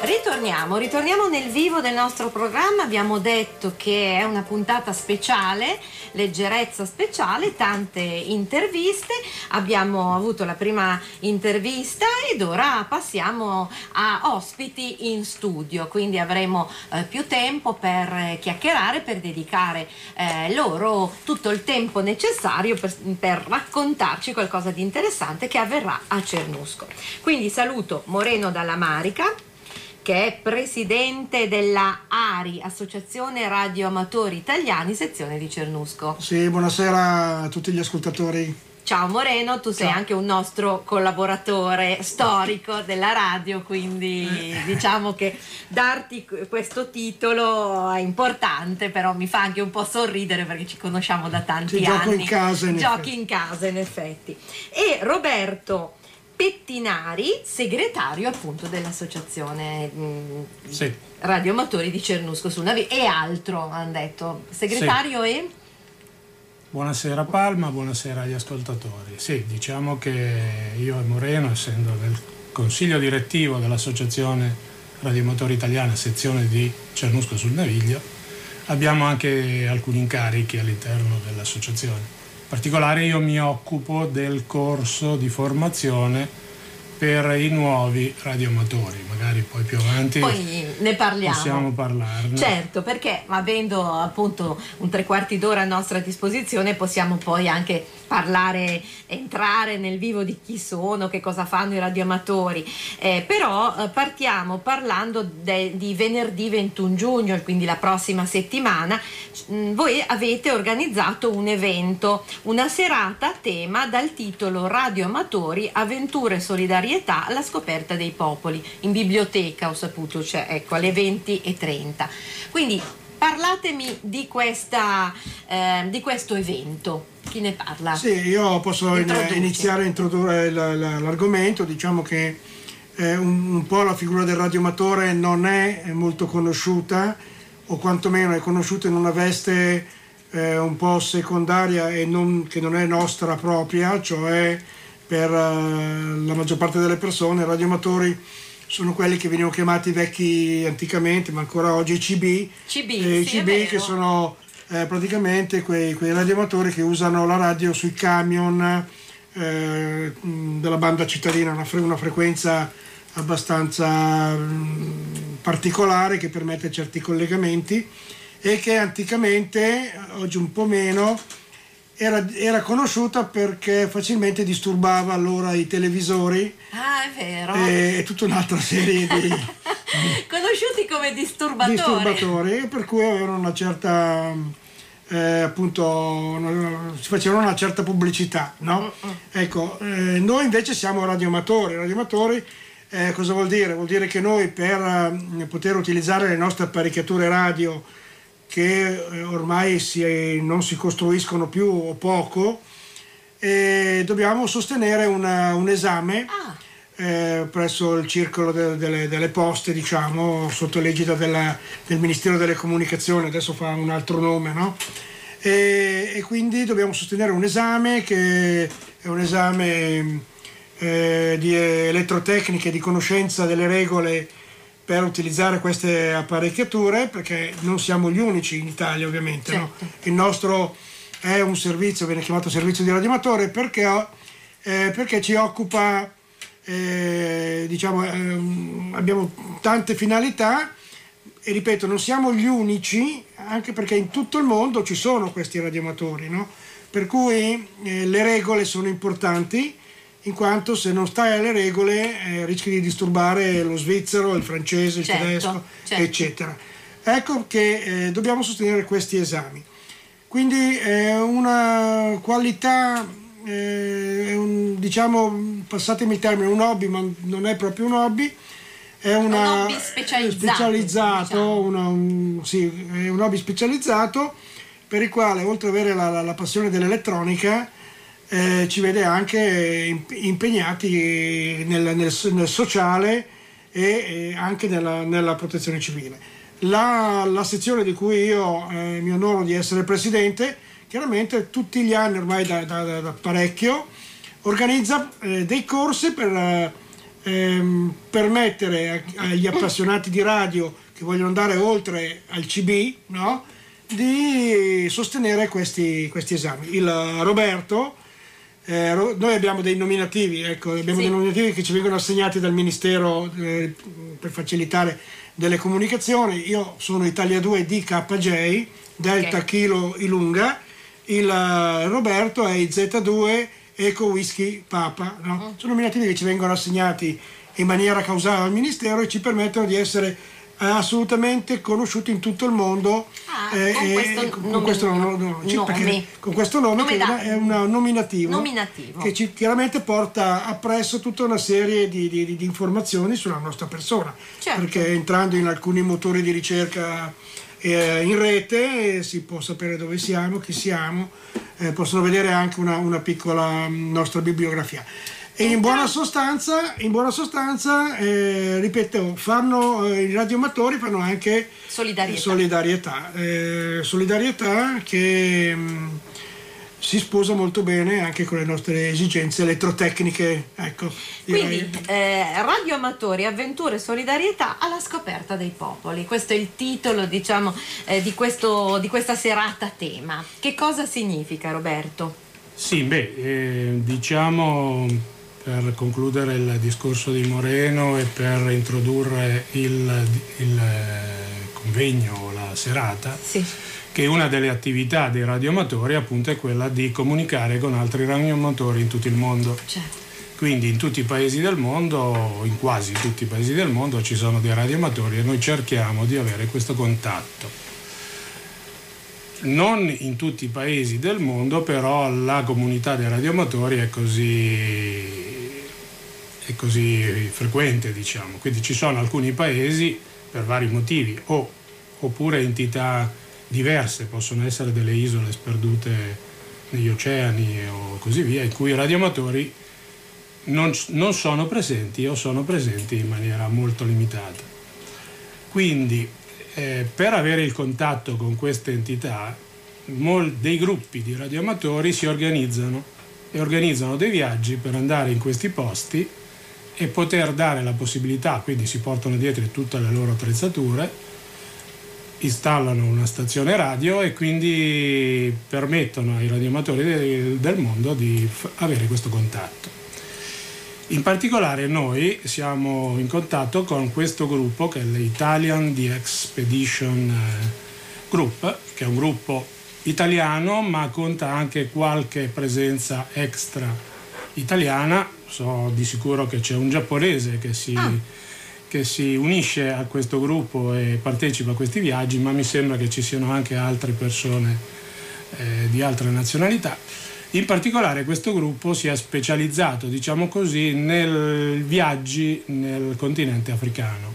Ritorniamo nel vivo del nostro programma. Abbiamo detto che è una puntata speciale, leggerezza speciale, tante interviste. Abbiamo avuto la prima intervista ed ora passiamo a ospiti in studio, quindi avremo più tempo per chiacchierare, per dedicare loro tutto il tempo necessario per raccontarci qualcosa di interessante che avverrà a Cernusco. Quindi saluto Moreno Dalla Marica, che è presidente della ARI, Associazione Radioamatori Italiani, sezione di Cernusco. Sì, buonasera a tutti gli ascoltatori. Ciao Moreno, tu sei anche un nostro collaboratore storico della radio, quindi diciamo che darti questo titolo è importante, però mi fa anche un po' sorridere perché ci conosciamo da tanti anni. Giochi in casa, in effetti. E Roberto Pettinari, segretario appunto dell'associazione Radioamatori di Cernusco sul Naviglio, e altro hanno detto, segretario e... Buonasera Palma, buonasera agli ascoltatori. Sì, diciamo che io e Moreno, essendo nel consiglio direttivo dell'associazione Radioamatori Italiana, sezione di Cernusco sul Naviglio, abbiamo anche alcuni incarichi all'interno dell'associazione. In particolare io mi occupo del corso di formazione per i nuovi radioamatori, magari poi più avanti ne parliamo. Possiamo parlarne. Certo, perché avendo appunto un 3/4 d'ora a nostra disposizione possiamo poi anche parlare, entrare nel vivo di chi sono, che cosa fanno i radioamatori, però partiamo parlando di venerdì 21 giugno, quindi la prossima settimana. Voi avete organizzato un evento, una serata a tema dal titolo Radioamatori, avventure e solidarietà alla scoperta dei popoli, in biblioteca ho saputo, cioè ecco alle 20:30. Quindi parlatemi di questo evento. Chi ne parla? Sì, io posso iniziare a introdurre l'argomento. Diciamo che un po' la figura del radioamatore non è molto conosciuta, o quantomeno è conosciuta in una veste un po' secondaria e che non è nostra propria, cioè per la maggior parte delle persone i radioamatori sono quelli che venivano chiamati vecchi anticamente, ma ancora oggi CB, che sono praticamente quei radioamatori che usano la radio sui camion della banda cittadina, una frequenza abbastanza particolare che permette certi collegamenti e che anticamente, oggi un po' meno, era conosciuta perché facilmente disturbava allora i televisori. Ah, è vero. E tutta un'altra serie di conosciuti come disturbatori, per cui avevano una certa appunto si facevano una certa pubblicità, no? Ecco, noi invece siamo radioamatori. Cosa vuol dire? Vuol dire che noi, per poter utilizzare le nostre apparecchiature radio, che ormai non si costruiscono più o poco, dobbiamo sostenere un esame presso il circolo delle poste, diciamo, sotto l'egida del Ministero delle Comunicazioni, adesso fa un altro nome, no? E quindi dobbiamo sostenere un esame che è un esame di elettrotecnica e di conoscenza delle regole per utilizzare queste apparecchiature, perché non siamo gli unici in Italia, ovviamente. Certo. No? Il nostro è un servizio, viene chiamato servizio di radioamatore perché ci occupa, abbiamo tante finalità e ripeto, non siamo gli unici, anche perché in tutto il mondo ci sono questi radioamatori, no? Per cui le regole sono importanti, in quanto se non stai alle regole rischi di disturbare lo svizzero, il francese, il tedesco, eccetera. Ecco che dobbiamo sostenere questi esami. Quindi è una qualità, diciamo, passatemi il termine, un hobby, ma non è proprio un hobby, è un hobby specializzato, diciamo. È un hobby specializzato per il quale, oltre ad avere la passione dell'elettronica, ci vede anche impegnati nel sociale e anche nella protezione civile. La sezione di cui io mi onoro di essere presidente, chiaramente tutti gli anni, ormai da parecchio, organizza dei corsi per permettere agli appassionati di radio che vogliono andare oltre al CB, no? Di sostenere questi esami. Il Roberto, noi abbiamo dei nominativi, ecco, abbiamo dei nominativi che ci vengono assegnati dal Ministero per facilitare delle comunicazioni. Io sono Italia 2 DKJ, Delta Kilo Ilunga, il Roberto è IZ2 Eco Whisky Papa, no? Sono nominativi che ci vengono assegnati in maniera causale dal Ministero e ci permettono di essere assolutamente conosciuti in tutto il mondo con questo nome che è un nominativo che chiaramente porta appresso tutta una serie di informazioni sulla nostra persona, perché entrando in alcuni motori di ricerca in rete si può sapere dove siamo, chi siamo, possono vedere anche una piccola nostra bibliografia. E in buona sostanza, ripeto, i radioamatori fanno anche solidarietà che si sposa molto bene anche con le nostre esigenze elettrotecniche. Ecco, quindi radioamatori, avventure e solidarietà alla scoperta dei popoli. Questo è il titolo, diciamo, di questa serata a tema. Che cosa significa, Roberto? Sì, diciamo, per concludere il discorso di Moreno e per introdurre il convegno, la serata, che una delle attività dei radioamatori appunto è quella di comunicare con altri radioamatori in tutto il mondo. Quindi in tutti i paesi del mondo, in quasi tutti i paesi del mondo, ci sono dei radioamatori e noi cerchiamo di avere questo contatto. Non in tutti i paesi del mondo, però la comunità dei radioamatori è così frequente, diciamo. Quindi ci sono alcuni paesi, per vari motivi, oppure entità diverse, possono essere delle isole sperdute negli oceani o così via, in cui i radioamatori non sono presenti o sono presenti in maniera molto limitata. Quindi per avere il contatto con queste entità, dei gruppi di radioamatori si organizzano e organizzano dei viaggi per andare in questi posti e poter dare la possibilità, quindi si portano dietro tutte le loro attrezzature, installano una stazione radio e quindi permettono ai radioamatori del mondo di avere questo contatto. In particolare noi siamo in contatto con questo gruppo che è l'Italian The Expedition Group, che è un gruppo italiano ma conta anche qualche presenza extra italiana. So di sicuro che c'è un giapponese che si unisce a questo gruppo e partecipa a questi viaggi, ma mi sembra che ci siano anche altre persone di altre nazionalità. In particolare questo gruppo si è specializzato, diciamo così, nei viaggi nel continente africano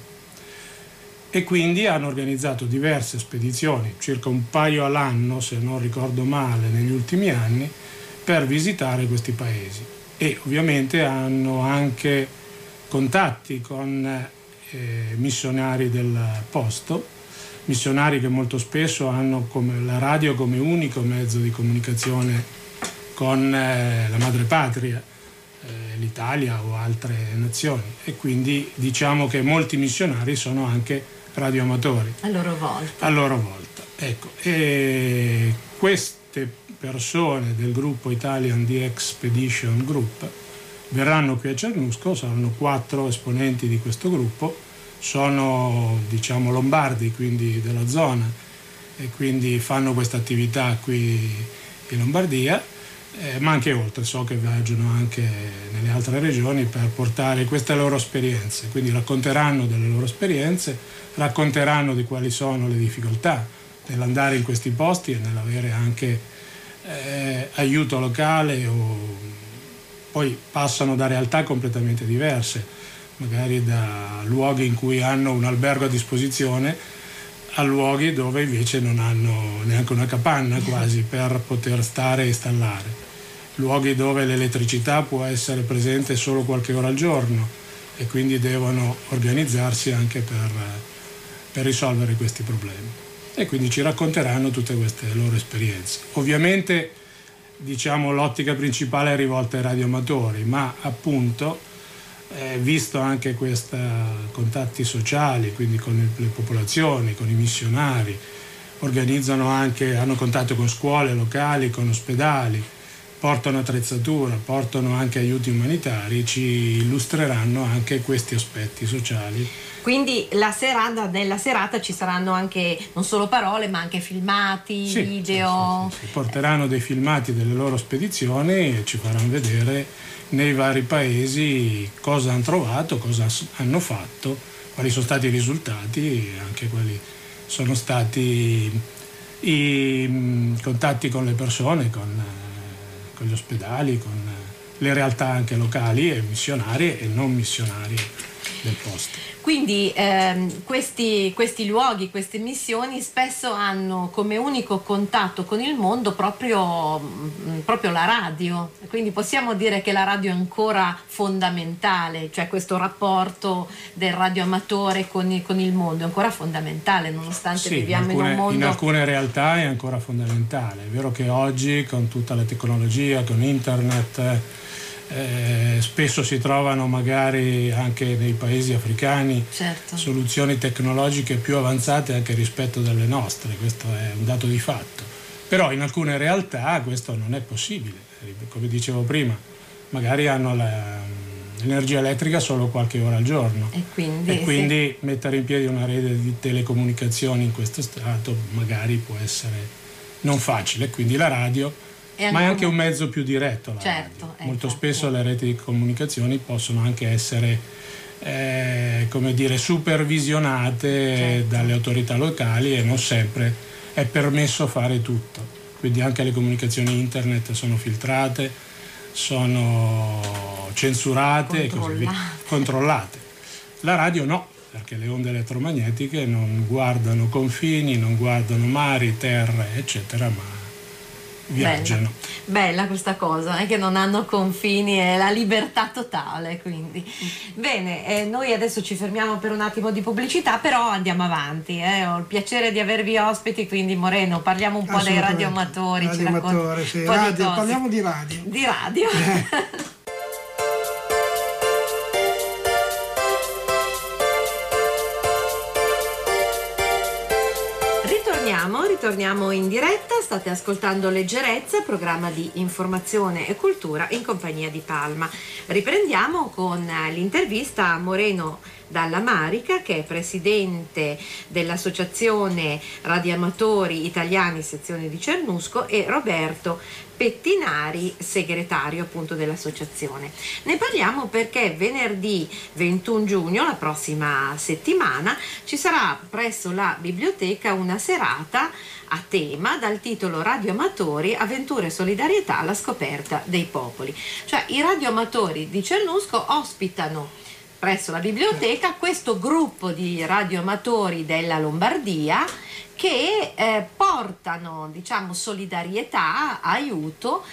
e quindi hanno organizzato diverse spedizioni, circa un paio all'anno se non ricordo male negli ultimi anni, per visitare questi paesi. E ovviamente hanno anche contatti con missionari del posto, missionari che molto spesso hanno la radio come unico mezzo di comunicazione con la madrepatria, l'Italia o altre nazioni, e quindi diciamo che molti missionari sono anche radioamatori a loro volta. Ecco, e queste persone del gruppo Italian The Expedition Group verranno qui a Cernusco, saranno 4 esponenti di questo gruppo, sono diciamo lombardi, quindi della zona, e quindi fanno questa attività qui in Lombardia, ma anche oltre, so che viaggiano anche nelle altre regioni per portare queste loro esperienze, quindi racconteranno delle loro esperienze, racconteranno di quali sono le difficoltà nell'andare in questi posti e nell'avere anche aiuto locale, poi passano da realtà completamente diverse, magari da luoghi in cui hanno un albergo a disposizione a luoghi dove invece non hanno neanche una capanna quasi per poter stare e installare, luoghi dove l'elettricità può essere presente solo qualche ora al giorno e quindi devono organizzarsi anche per risolvere questi problemi. E quindi ci racconteranno tutte queste loro esperienze. Ovviamente diciamo l'ottica principale è rivolta ai radioamatori, ma appunto visto anche questi contatti sociali, quindi con le popolazioni, con i missionari, hanno contatto con scuole locali, con ospedali, portano attrezzatura, portano anche aiuti umanitari, ci illustreranno anche questi aspetti sociali. Quindi nella serata ci saranno anche non solo parole ma anche filmati, video. Sì. Porteranno dei filmati delle loro spedizioni e ci faranno vedere nei vari paesi cosa hanno trovato, cosa hanno fatto, quali sono stati i risultati e anche quali sono stati i contatti con le persone, con gli ospedali, con le realtà anche locali e missionarie e non missionarie del posto. Quindi questi luoghi, queste missioni spesso hanno come unico contatto con il mondo proprio la radio, quindi possiamo dire che la radio è ancora fondamentale, cioè questo rapporto del radioamatore con il mondo è ancora fondamentale, nonostante viviamo in un mondo... In alcune realtà è ancora fondamentale, è vero che oggi con tutta la tecnologia, con internet... spesso si trovano magari anche nei paesi africani soluzioni tecnologiche più avanzate anche rispetto alle nostre, questo è un dato di fatto, però in alcune realtà questo non è possibile, come dicevo prima, magari hanno l'energia elettrica solo qualche ora al giorno e quindi mettere in piedi una rete di telecomunicazioni in questo stato magari può essere non facile, quindi la radio ma è anche un mezzo più diretto molto spesso le reti di comunicazioni possono anche essere supervisionate dalle autorità locali e non sempre è permesso fare tutto, quindi anche le comunicazioni internet sono filtrate, sono censurate e così via, controllate. La radio no, perché le onde elettromagnetiche non guardano confini, non guardano mari, terre eccetera, ma viaggiano. Bella questa cosa, che non hanno confini e la libertà totale, quindi. Bene, noi adesso ci fermiamo per un attimo di pubblicità, però andiamo avanti. Ho il piacere di avervi ospiti, quindi Moreno, parliamo un po' dei radioamatori. Parliamo di radio. Di radio. Ritorniamo in diretta, state ascoltando Leggerezza, programma di informazione e cultura in compagnia di Palma. Riprendiamo con l'intervista a Moreno Dalla Marica, che è presidente dell'Associazione Radioamatori Italiani sezione di Cernusco, e Roberto Pettinari, segretario appunto dell'associazione. Ne parliamo perché venerdì 21 giugno, la prossima settimana, ci sarà presso la biblioteca una serata a tema dal titolo Radioamatori, avventure e solidarietà alla scoperta dei popoli. Cioè i radioamatori di Cernusco ospitano presso la biblioteca questo gruppo di radioamatori della Lombardia che portano, diciamo, solidarietà, aiuto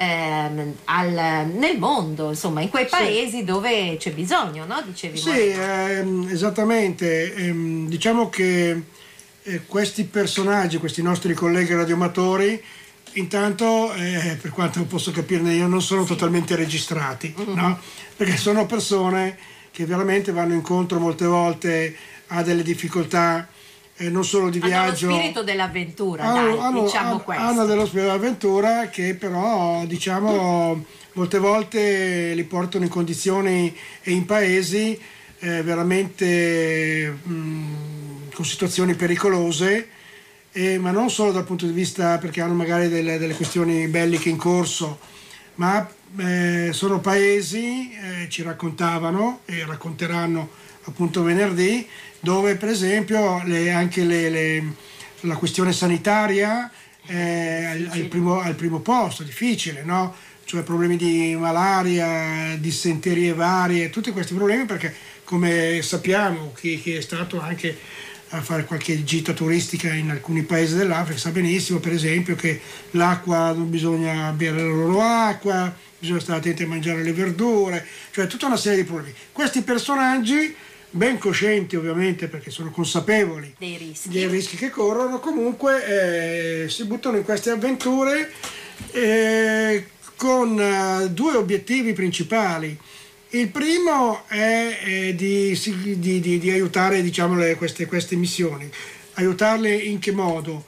nel mondo, insomma, in quei paesi dove c'è bisogno, no? Dicevi. Sì, esattamente. Diciamo che questi personaggi, questi nostri colleghi radioamatori, intanto, per quanto posso capirne io, non sono totalmente registrati, no? Perché sono persone che veramente vanno incontro molte volte a delle difficoltà non solo di viaggio. Hanno lo spirito dell'avventura, questo. Hanno dello spirito dell'avventura che però, diciamo, molte volte li portano in condizioni e in paesi veramente con situazioni pericolose, ma non solo dal punto di vista perché hanno magari delle questioni belliche in corso, ma sono paesi, ci raccontavano e racconteranno appunto venerdì, dove per esempio la questione sanitaria è al primo posto, difficile, no? Cioè problemi di malaria, dissenterie varie, tutti questi problemi, perché come sappiamo chi è stato anche a fare qualche gita turistica in alcuni paesi dell'Africa sa benissimo per esempio che l'acqua, non bisogna bere la loro acqua, bisogna stare attenti a mangiare le verdure, cioè tutta una serie di problemi. Questi personaggi, ben coscienti ovviamente perché sono consapevoli dei rischi che corrono, comunque si buttano in queste avventure con due obiettivi principali. Il primo è di aiutare, diciamo, queste missioni. Aiutarle in che modo?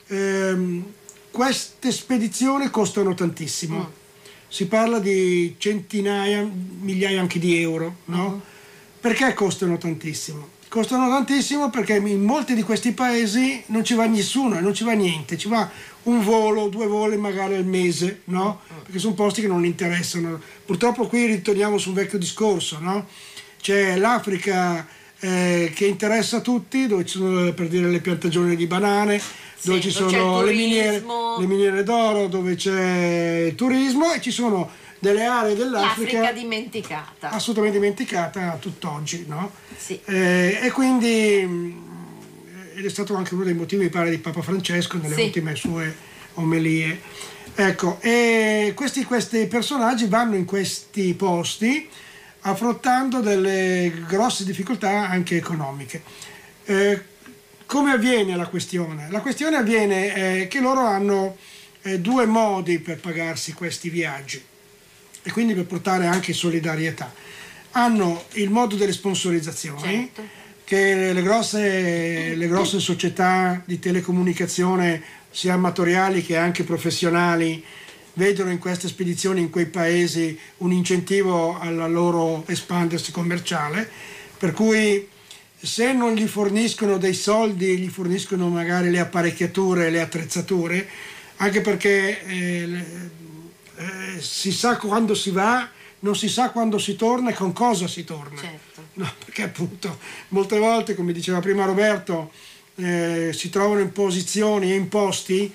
Queste spedizioni costano tantissimo. Si parla di centinaia, migliaia anche di euro, no? Perché costano tantissimo? Costano tantissimo perché in molti di questi paesi non ci va nessuno, non ci va niente, ci va un volo, 2 voli magari al mese, no? Perché sono posti che non interessano. Purtroppo qui ritorniamo sul vecchio discorso, no? C'è l'Africa che interessa a tutti, dove ci sono, per dire, le piantagioni di banane, dove ci sono le miniere d'oro, dove c'è il turismo, e ci sono delle aree dell'Africa l'Africa dimenticata, assolutamente dimenticata a tutt'oggi, no? Sì. E quindi ed è stato anche uno dei motivi, mi pare, di Papa Francesco nelle ultime sue omelie. Ecco, e questi personaggi vanno in questi posti affrontando delle grosse difficoltà anche economiche. Come avviene la questione? La questione avviene che loro hanno 2 modi per pagarsi questi viaggi e quindi per portare anche solidarietà. Hanno il modo delle sponsorizzazioni, che le grosse società di telecomunicazione, sia amatoriali che anche professionali, vedono in queste spedizioni in quei paesi un incentivo al loro espandersi commerciale, per cui se non gli forniscono dei soldi, gli forniscono magari le apparecchiature, le attrezzature, anche perché si sa quando si va, non si sa quando si torna e con cosa si torna. Certo. No, perché appunto molte volte, come diceva prima Roberto, si trovano in posizioni e in posti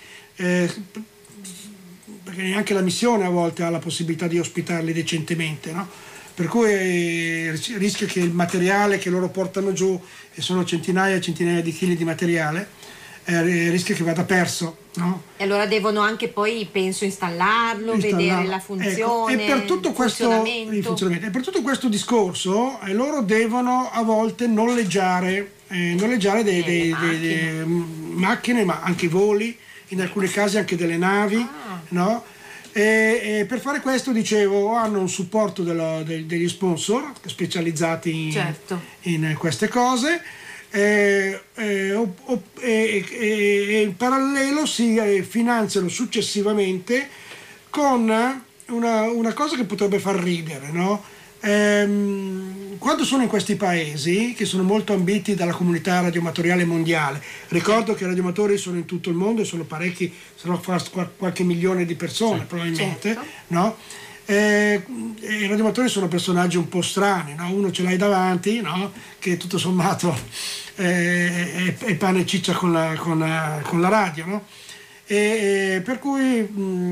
perché neanche la missione a volte ha la possibilità di ospitarli decentemente, no? Per cui rischia che il materiale che loro portano giù, e sono centinaia e centinaia di chili di materiale, rischia che vada perso, no? E allora devono anche poi, penso, installarlo, vedere la funzione, ecco. E per tutto il funzionamento. E per tutto questo discorso loro devono a volte noleggiare delle macchine, ma anche voli, in alcuni casi anche delle navi, no? E per fare questo, dicevo, hanno un supporto degli sponsor specializzati in queste cose, e in parallelo si finanziano successivamente con una cosa che potrebbe far ridere, no? Quando sono in questi paesi, che sono molto ambiti dalla comunità radioamatoriale mondiale, ricordo che i radioamatori sono in tutto il mondo e sono parecchi, sono qualche milione di persone probabilmente, no? I radioamatori sono personaggi un po' strani, no? Uno ce l'hai davanti, no? Che tutto sommato è pane e ciccia con la radio, no? Per cui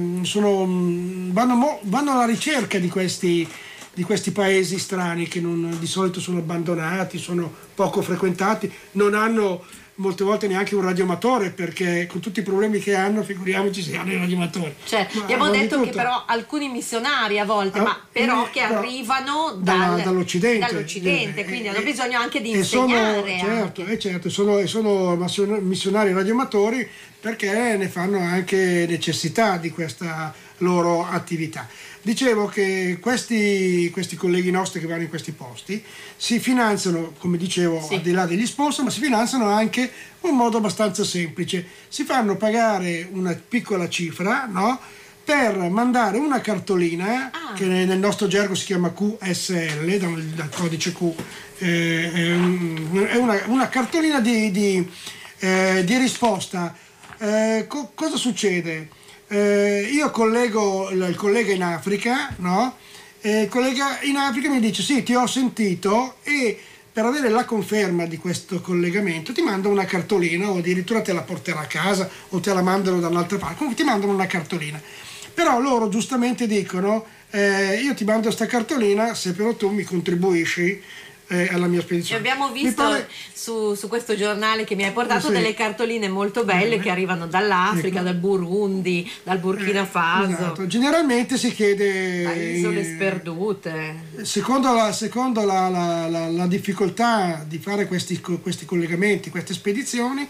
vanno alla ricerca di questi paesi strani che di solito sono abbandonati, sono poco frequentati, non hanno molte volte neanche un radioamatore, perché con tutti i problemi che hanno, figuriamoci se hanno i radioamatori. Abbiamo detto che però alcuni missionari a volte, che arrivano dall'Occidente, quindi hanno bisogno anche di insegnare. Sono missionari radioamatori perché ne fanno anche necessità di questa loro attività. Dicevo che questi colleghi nostri che vanno in questi posti si finanziano, come dicevo, al di là degli sponsor, ma si finanziano anche in un modo abbastanza semplice. Si fanno pagare una piccola cifra, no? Per mandare una cartolina, che nel nostro gergo si chiama QSL, dal codice Q, è una cartolina di risposta. Cosa succede? Io collego il collega in Africa, no? E il collega in Africa mi dice: sì, ti ho sentito, e per avere la conferma di questo collegamento ti mando una cartolina, o addirittura te la porterà a casa o te la mandano da un'altra parte, comunque ti mandano una cartolina. Però loro giustamente dicono: io ti mando questa cartolina se però tu mi contribuisci alla mia spedizione. Abbiamo visto su questo giornale che mi hai portato delle cartoline molto belle che arrivano dall'Africa, dal Burundi, dal Burkina Faso. Esatto. Generalmente si chiede dalle isole sperdute. Secondo la difficoltà di fare questi collegamenti, queste spedizioni,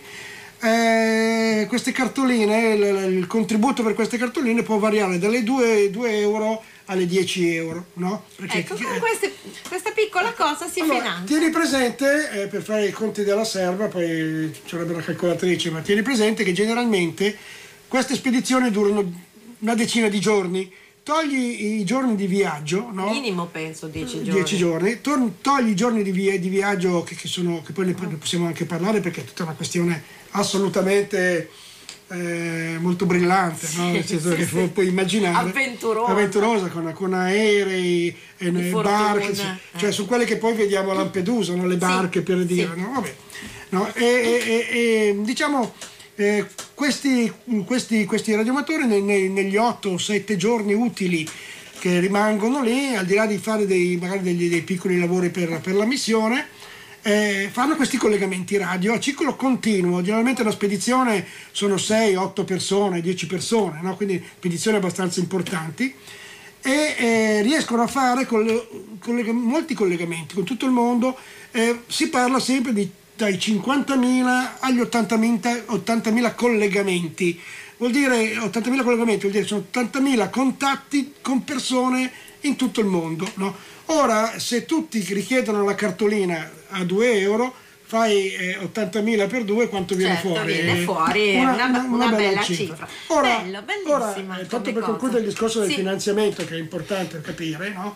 queste cartoline, il contributo per queste cartoline può variare dalle 2 euro alle 10 euro, no? Perché, ecco, con questa piccola cosa si finanzia. Tieni presente, per fare i conti della serva, poi ci vorrebbe una calcolatrice, ma tieni presente che generalmente queste spedizioni durano una decina di giorni. Togli i giorni di viaggio, no? Minimo penso 10 giorni. 10 giorni. Togli i giorni di viaggio che poi ne possiamo anche parlare, perché è tutta una questione assolutamente molto brillante, no? Nel senso che puoi immaginare, avventurosa con aerei e barche, cioè sono quelle che poi vediamo a Lampedusa, no? Le barche, per dire, no? Vabbè. No? Diciamo questi radioamatori negli 8 o 7 giorni utili che rimangono lì, al di là di fare magari dei piccoli lavori per la missione, fanno questi collegamenti radio a ciclo continuo. Generalmente una spedizione sono 6, 8 persone, 10 persone, no? Quindi spedizioni abbastanza importanti, e riescono a fare molti collegamenti con tutto il mondo. Si parla sempre dai 50.000 agli 80.000 collegamenti. Vuol dire 80.000 collegamenti, vuol dire sono 80.000 contatti con persone in tutto il mondo, no? Ora, se tutti richiedono la cartolina a 2 euro, fai 80.000 per 2, quanto viene fuori? Viene fuori una bella cifra. Ora, bellissima. tanto per concludere il discorso del finanziamento, che è importante capire, no?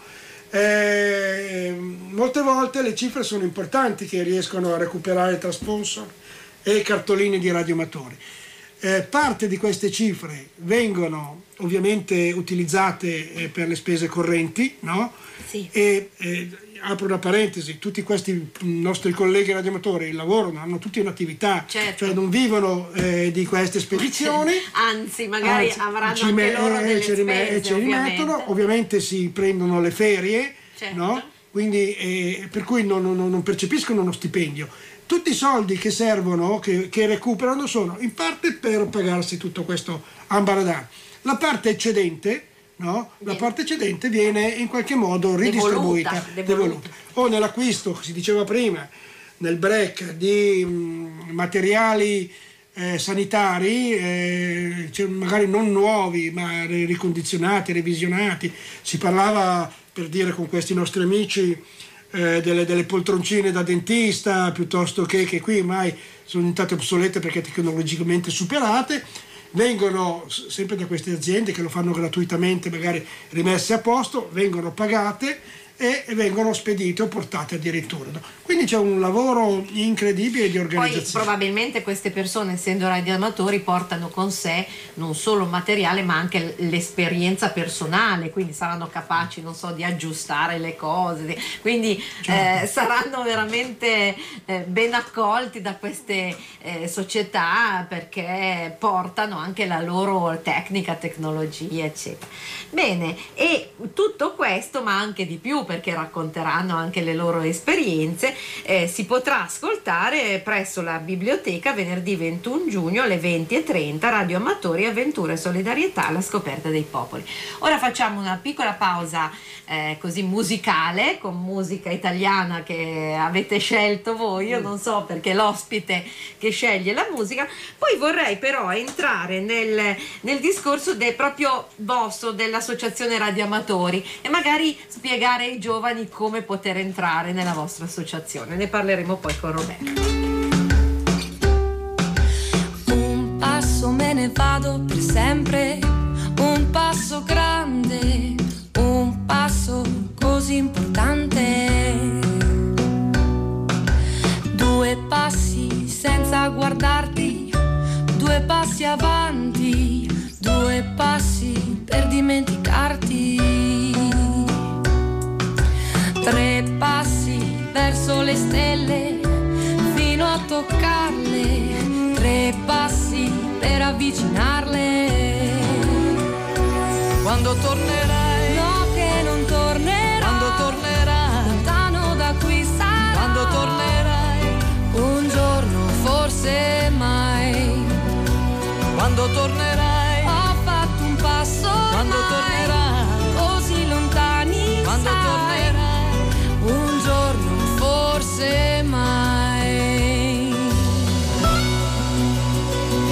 Molte volte le cifre sono importanti che riescono a recuperare tra sponsor e cartoline di radioamatori. Parte di queste cifre vengono ovviamente utilizzate per le spese correnti, no? Sì. Apro una parentesi, tutti questi nostri colleghi radioamatori lavorano, hanno tutti un'attività, certo, cioè non vivono di queste spedizioni, anzi avranno anche loro delle spese, ci rimettono, ovviamente si prendono le ferie, certo, no? Quindi per cui non percepiscono uno stipendio. Tutti i soldi che servono, che recuperano, sono in parte per pagarsi tutto questo ambaradan. La parte eccedente, no? La parte eccedente viene in qualche modo ridistribuita, devoluta. O nell'acquisto, si diceva prima, nel break di materiali sanitari, cioè magari non nuovi ma ricondizionati, revisionati. Si parlava, per dire, con questi nostri amici, delle poltroncine da dentista, piuttosto che qui ormai sono diventate obsolete perché tecnologicamente superate. Vengono sempre da queste aziende, che lo fanno gratuitamente, magari rimesse a posto, vengono pagate e vengono spedite o portate addirittura, no? Quindi c'è un lavoro incredibile di organizzazione. Poi probabilmente queste persone, essendo radioamatori, portano con sé non solo materiale ma anche l'esperienza personale, quindi saranno capaci, non so, di aggiustare le cose, quindi certo, saranno veramente ben accolti da queste società, perché portano anche la loro tecnologia, eccetera. Bene, e tutto questo, ma anche di più, perché racconteranno anche le loro esperienze, si potrà ascoltare presso la biblioteca venerdì 21 giugno alle 20:30, Radioamatori, Avventura e Solidarietà alla scoperta dei popoli. Ora facciamo una piccola pausa così musicale, con musica italiana che avete scelto voi, io non so, perché l'ospite che sceglie la musica. Poi vorrei però entrare nel discorso proprio vostro, dell'associazione Radioamatori, e magari spiegare ai giovani come poter entrare nella vostra associazione. Ne parleremo poi con Roberto. Un passo me ne vado per sempre, un passo grande, un passo così importante. 2 passi senza guardarti, 2 passi avanti, 2 passi per dimenticarti. 3 passi verso le stelle fino a toccarle, 3 passi per avvicinarle. Quando tornerai? No, che non tornerai. Quando tornerai? Lontano da qui sarai. Quando tornerai? Un giorno, forse mai. Quando tornerai? Ho fatto un passo. Quando tornerai? Così lontani. Quando tornerai? Un giorno, forse mai.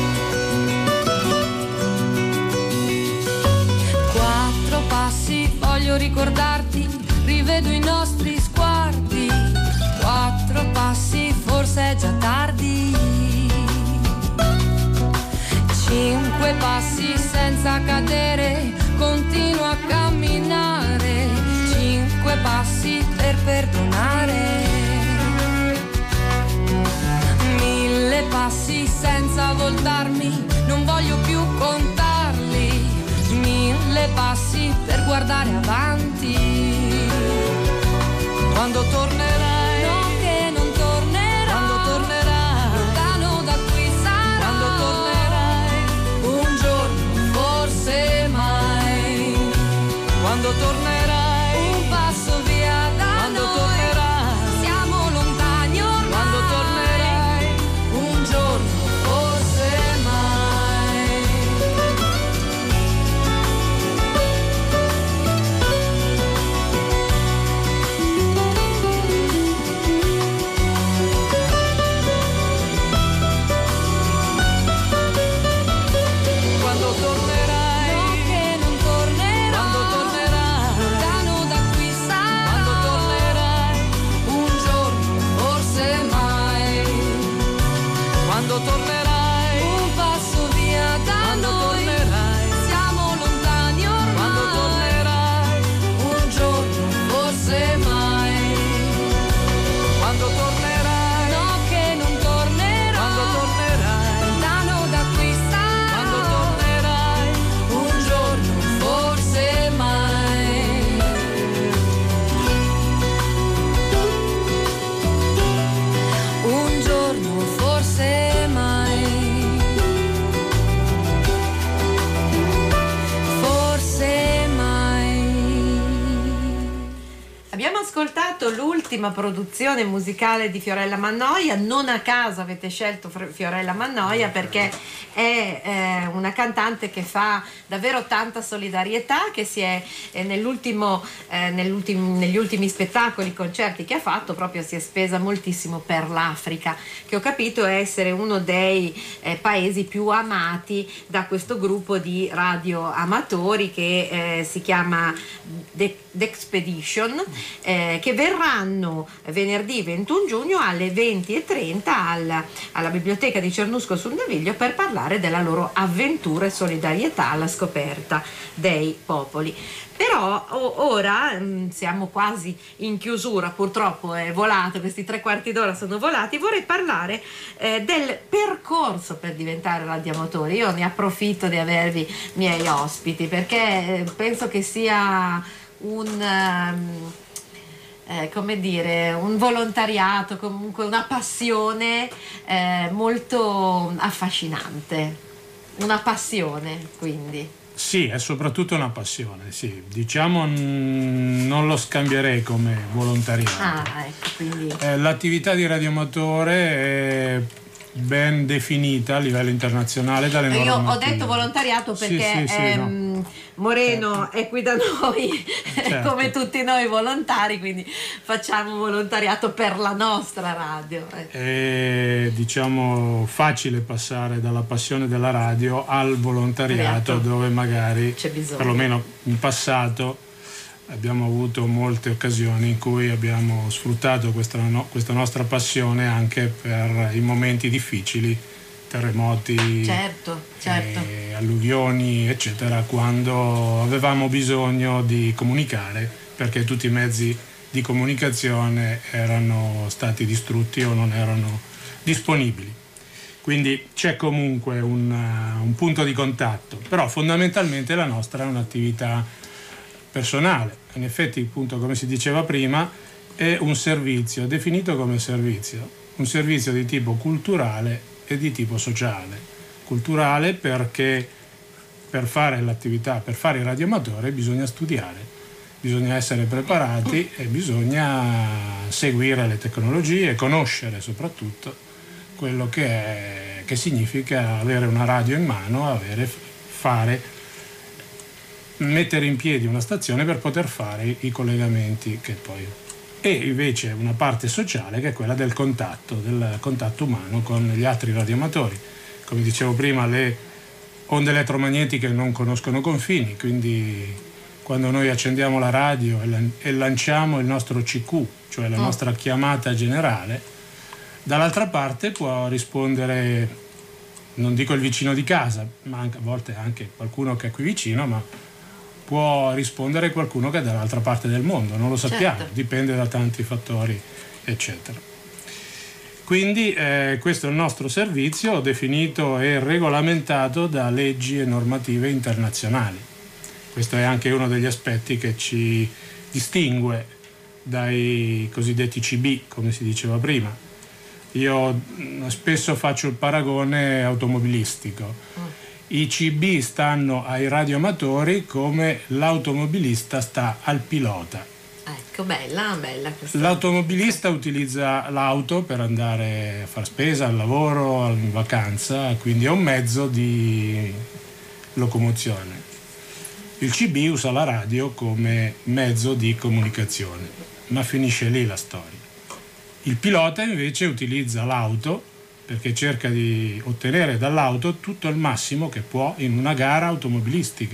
4 passi voglio ricordarti, rivedo i nostri sguardi. 4 passi, forse è già tardi. 5 passi senza cadere, continuo a camminare. 5 passi per perdonare. 1000 passi senza voltarmi, non voglio più contarli. 1000 passi per guardare avanti. Quando tornerai, no che non tornerai. Quando tornerai, lontano da qui sarai. Quando tornerai, un giorno forse mai. Quando tornerai, un passo via da Quando noi. tornerai, Siamo lontani ormai. quando tornerai, Un giorno forse mai. quando tornerai, No che non tornerò. quando tornerai, Lontano da qui sarò. quando tornerai, Un giorno forse mai. quando tornerai, Un passo via da quando noi. tornerai, Siamo lontani ormai. quando tornerai, Un giorno forse mai. quando tornerai, No che non tornerò. quando tornerai, Lontano da qui sarò. quando tornerai, Un giorno forse mai. Un giorno forse mai. Forse mai. Abbiamo ascoltato l'ultima produzione musicale di Fiorella Mannoia. Non a caso avete scelto Fiorella Mannoia, perché è una cantante che fa davvero tanta solidarietà, che si è negli ultimi spettacoli, concerti che ha fatto, proprio si è spesa moltissimo per l'Africa, che ho capito essere uno dei paesi più amati da questo gruppo di radioamatori che si chiama D'Expedition, che verranno venerdì 21 giugno alle 20:30 alla biblioteca di Cernusco sul Naviglio per parlare della loro avventura e solidarietà alla scoperta dei popoli. Però ora siamo quasi in chiusura, purtroppo è volato, questi 3/4 d'ora sono volati. Vorrei parlare del percorso per diventare radioamatore. Io ne approfitto di avervi miei ospiti, perché penso che sia come dire, un volontariato, comunque una passione molto affascinante, una passione, quindi. Sì, è soprattutto una passione, sì. Diciamo non lo scambierei come volontariato. Ecco, quindi. L'attività di radioamatore è ben definita a livello internazionale dalle Io ho normative. detto volontariato perché Sì, no. Moreno Certo. è qui da noi, Certo. come tutti noi volontari, quindi facciamo volontariato per la nostra radio. È diciamo facile passare dalla passione della radio al volontariato, dove magari, C'è bisogno. perlomeno in passato, abbiamo avuto molte occasioni in cui abbiamo sfruttato questa nostra passione anche per i momenti difficili, terremoti, Certo. alluvioni, eccetera, quando avevamo bisogno di comunicare, perché tutti i mezzi di comunicazione erano stati distrutti o non erano disponibili. Quindi c'è comunque un punto di contatto, però fondamentalmente la nostra è un'attività personale. In effetti, appunto, come si diceva prima, è un servizio, definito come servizio, un servizio di tipo culturale e di tipo sociale. Culturale perché per fare l'attività, per fare il radioamatore bisogna studiare, bisogna essere preparati e bisogna seguire le tecnologie, conoscere soprattutto quello che significa avere una radio in mano, mettere in piedi una stazione per poter fare i collegamenti che poi. E invece una parte sociale che è quella del contatto umano con gli altri radioamatori. Come dicevo prima, le onde elettromagnetiche non conoscono confini, quindi quando noi accendiamo la radio e lanciamo il nostro CQ, cioè la nostra chiamata generale, dall'altra parte può rispondere, non dico il vicino di casa, ma anche, a volte anche qualcuno che è qui vicino, ma può rispondere qualcuno che è dall'altra parte del mondo, non lo sappiamo, certo. Dipende da tanti fattori, eccetera. Quindi questo è il nostro servizio, definito e regolamentato da leggi e normative internazionali. Questo è anche uno degli aspetti che ci distingue dai cosiddetti CB, come si diceva prima. Io spesso faccio il paragone automobilistico. I CB stanno ai radioamatori come l'automobilista sta al pilota. Ecco, bella questa. L'automobilista utilizza l'auto per andare a far spesa, al lavoro, in vacanza, quindi è un mezzo di locomozione. Il CB usa la radio come mezzo di comunicazione, ma finisce lì la storia. Il pilota invece utilizza l'auto perché cerca di ottenere dall'auto tutto il massimo che può in una gara automobilistica.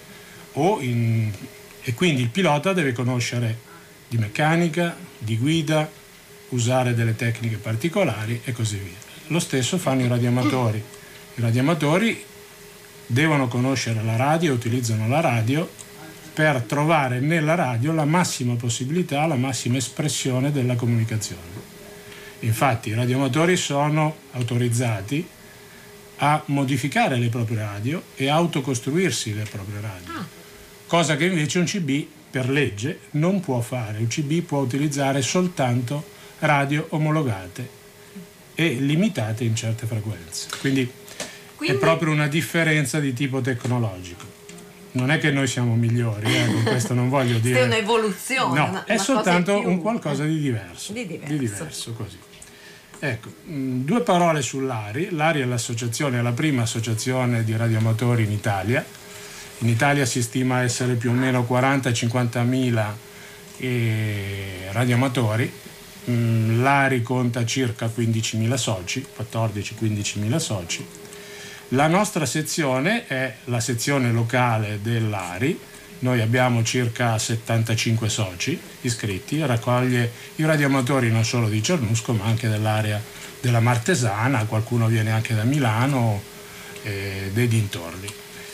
E quindi il pilota deve conoscere di meccanica, di guida, usare delle tecniche particolari e così via. Lo stesso fanno i radioamatori. I radioamatori devono conoscere la radio, utilizzano la radio per trovare nella radio la massima possibilità, la massima espressione della comunicazione. Infatti i radioamatori sono autorizzati a modificare le proprie radio e a autocostruirsi le proprie radio, cosa che invece un CB per legge non può fare. Un CB può utilizzare soltanto radio omologate e limitate in certe frequenze. Quindi è proprio una differenza di tipo tecnologico. Non è che noi siamo migliori, con questo non voglio dire. È un'evoluzione. No, è soltanto un qualcosa di diverso. Di diverso Così. Ecco, due parole sull'ARI. L'ARI è l'associazione, è la prima associazione di radioamatori in Italia. In Italia si stima essere più o meno 40-50 mila radioamatori. L'ARI conta circa 15.000 soci, 14-15.000 soci. La nostra sezione è la sezione locale dell'ARI. Noi abbiamo circa 75 soci iscritti, raccoglie i radioamatori non solo di Cernusco ma anche dell'area della Martesana, qualcuno viene anche da Milano e dei dintorni.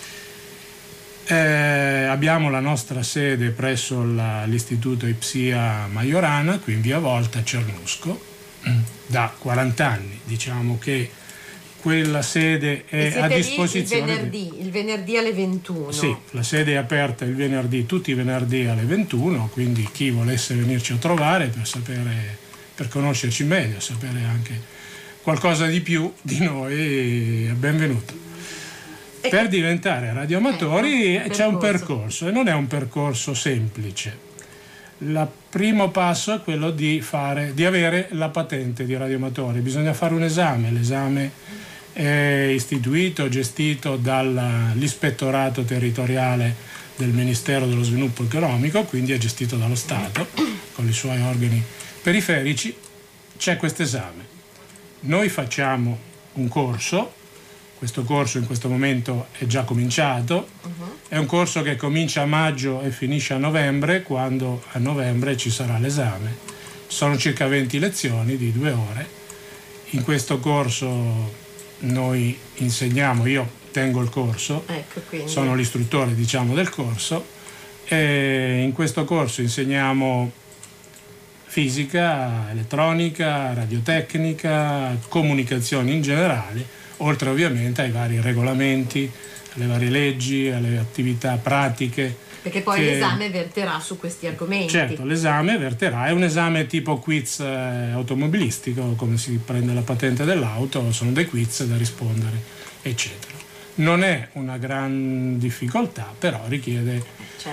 Abbiamo la nostra sede presso l'istituto Ipsia Majorana, qui in via Volta a Cernusco, da 40 anni. Diciamo che quella sede è a disposizione. Il venerdì alle 21. Sì, la sede è aperta il venerdì, tutti i venerdì alle 21, quindi chi volesse venirci a trovare per conoscerci meglio, sapere anche qualcosa di più di noi, è benvenuto. Per diventare radioamatori c'è un percorso e non è un percorso semplice. Il primo passo è quello di avere la patente di radioamatore. Bisogna fare un esame. L'esame è istituito, gestito dall'Ispettorato Territoriale del Ministero dello Sviluppo Economico, quindi è gestito dallo Stato con i suoi organi periferici. C'è questo esame. Noi facciamo un corso. Questo corso in questo momento è già cominciato, è un corso che comincia a maggio e finisce a novembre, quando a novembre ci sarà l'esame. Sono circa 20 lezioni di 2 ore. In questo corso noi insegniamo, io tengo il corso, sono l'istruttore del corso, e in questo corso insegniamo fisica, elettronica, radiotecnica, comunicazioni in generale, oltre ovviamente ai vari regolamenti, alle varie leggi, alle attività pratiche. Perché poi l'esame verterà su questi argomenti. Certo, l'esame verterà, è un esame tipo quiz automobilistico, come si prende la patente dell'auto, sono dei quiz da rispondere, eccetera. Non è una gran difficoltà, però richiede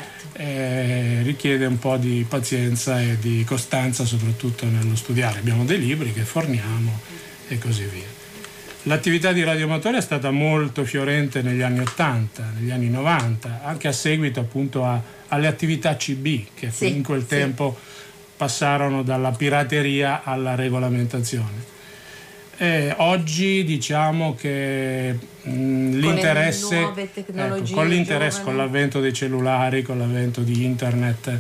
un po' di pazienza e di costanza, soprattutto nello studiare. Abbiamo dei libri che forniamo e così via. L'attività di radioamatore è stata molto fiorente negli anni 80, negli anni 90, anche a seguito appunto alle attività CB che in quel tempo passarono dalla pirateria alla regolamentazione. Oggi diciamo che l'interesse, con le nuove tecnologie, con l'interesse, giovani, con l'avvento dei cellulari, con l'avvento di internet,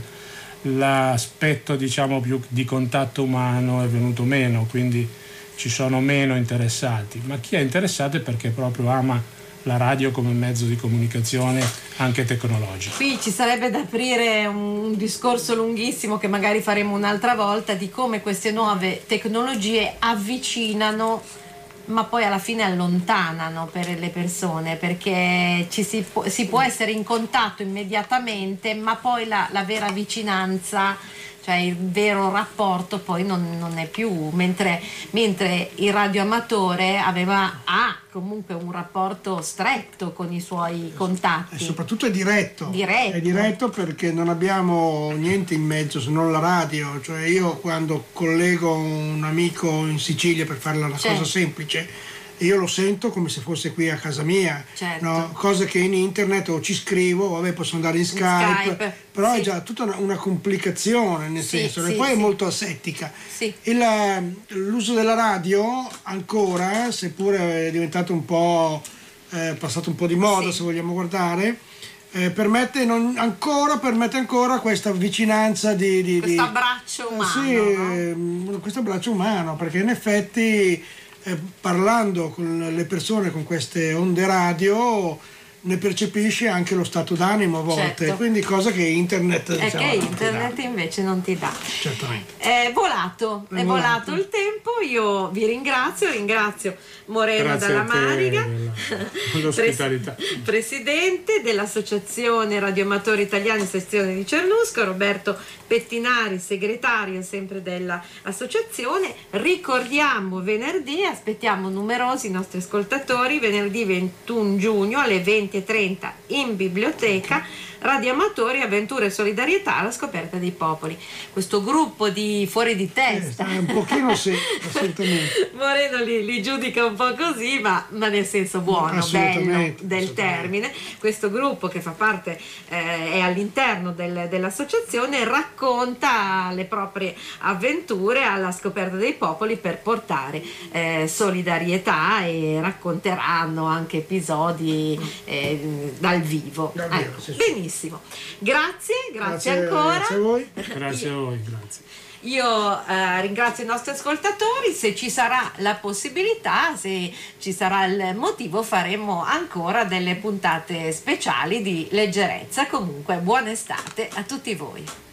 l'aspetto diciamo più di contatto umano è venuto meno, quindi ci sono meno interessati, ma chi è interessato è perché proprio ama la radio come mezzo di comunicazione anche tecnologico. Qui ci sarebbe da aprire un discorso lunghissimo che magari faremo un'altra volta, di come queste nuove tecnologie avvicinano ma poi alla fine allontanano per le persone, perché si può essere in contatto immediatamente, ma poi la vera vicinanza, cioè il vero rapporto poi non è più, mentre il radioamatore ha comunque un rapporto stretto con i suoi contatti. E soprattutto è diretto. È Diretto. diretto perché non abbiamo niente in mezzo se non la radio. Cioè io quando collego un amico in Sicilia per fare una cosa semplice, io lo sento come se fosse qui a casa mia, Certo. no? Cosa che in internet o ci scrivo, vabbè, posso andare in Skype, però è già tutta una complicazione, nel senso, e poi è molto asettica. Sì. L'uso della radio ancora, seppure è diventato un po' passato un po' di moda, se vogliamo guardare, permette ancora questa vicinanza questo abbraccio umano, no? Questo abbraccio umano, perché in effetti parlando con le persone con queste onde radio ne percepisci anche lo stato d'animo a volte, Certo. quindi cosa che internet È diciamo, che non ti internet dà. invece non ti dà. Certamente. È volato il tempo. Io vi ringrazio Moreno Grazie Dalla a te Mariga, dell'ospitalità. presidente dell'Associazione Radioamatori Italiani sezione di Cernusco, Roberto Pettinari, segretario sempre dell'associazione. Ricordiamo venerdì, aspettiamo numerosi i nostri ascoltatori, venerdì 21 giugno alle 20:30 in biblioteca, Radioamatori, avventure e solidarietà alla scoperta dei popoli. Questo gruppo di fuori di testa, Un pochino sì, assolutamente. Moreno li giudica un po' così, ma nel senso buono, bello del termine. Questo gruppo che fa parte, è all'interno dell'associazione, racconta le proprie avventure alla scoperta dei popoli per portare solidarietà, e racconteranno anche episodi dal vivo. Sì. Benissimo, grazie ancora. Grazie a voi. Grazie a voi, grazie. Io ringrazio i nostri ascoltatori, se ci sarà la possibilità, se ci sarà il motivo, faremo ancora delle puntate speciali di leggerezza. Comunque buona estate a tutti voi.